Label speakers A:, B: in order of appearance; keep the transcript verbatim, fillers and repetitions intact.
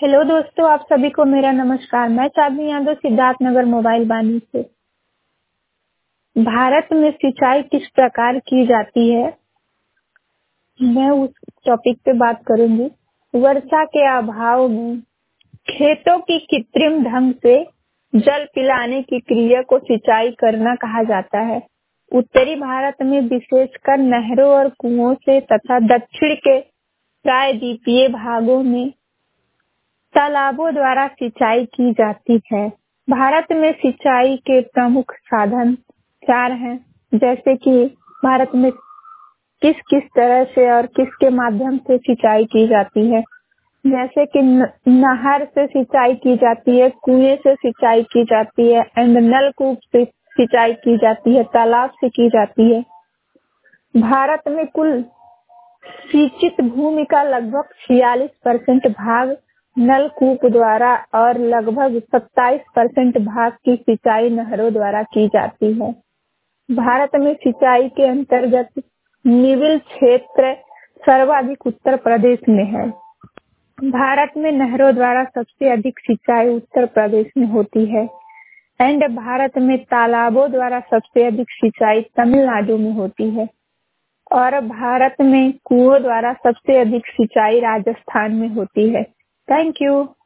A: Hello दोस्तों, आप सभी को मेरा नमस्कार। मैं चांदनी यादव सिद्धार्थ नगर मोबाइल बानी से। भारत में सिंचाई किस प्रकार की जाती है, मैं उस टॉपिक पे बात करूंगी। वर्षा के अभाव में खेतों की कृत्रिम ढंग से जल पिलाने की क्रिया को सिंचाई करना कहा जाता है। उत्तरी भारत में विशेषकर नहरों और कुओं से तथा दक्षिण के प्रायद्वीपीय भागों में तालाबों द्वारा सिंचाई की जाती है। भारत में सिंचाई के प्रमुख साधन चार हैं, जैसे कि भारत में किस किस तरह से और किसके माध्यम से सिंचाई की जाती है। जैसे कि नहर से सिंचाई की जाती है, कुएं से सिंचाई की जाती है एंड नलकूप से सिंचाई की जाती है, तालाब से की जाती है। भारत में कुल सिंचित भूमि का लगभग छियालीस परसेंट भाग नलकूप द्वारा और लगभग सत्ताईस परसेंट भाग की सिंचाई नहरों द्वारा की जाती है। भारत में सिंचाई के अंतर्गत निविल क्षेत्र सर्वाधिक उत्तर प्रदेश में है। भारत में नहरों द्वारा सबसे अधिक सिंचाई उत्तर प्रदेश में होती है एंड भारत में तालाबों द्वारा सबसे अधिक सिंचाई तमिलनाडु में होती है और भारत में कुओं द्वारा सबसे अधिक सिंचाई राजस्थान में होती है। Thank you.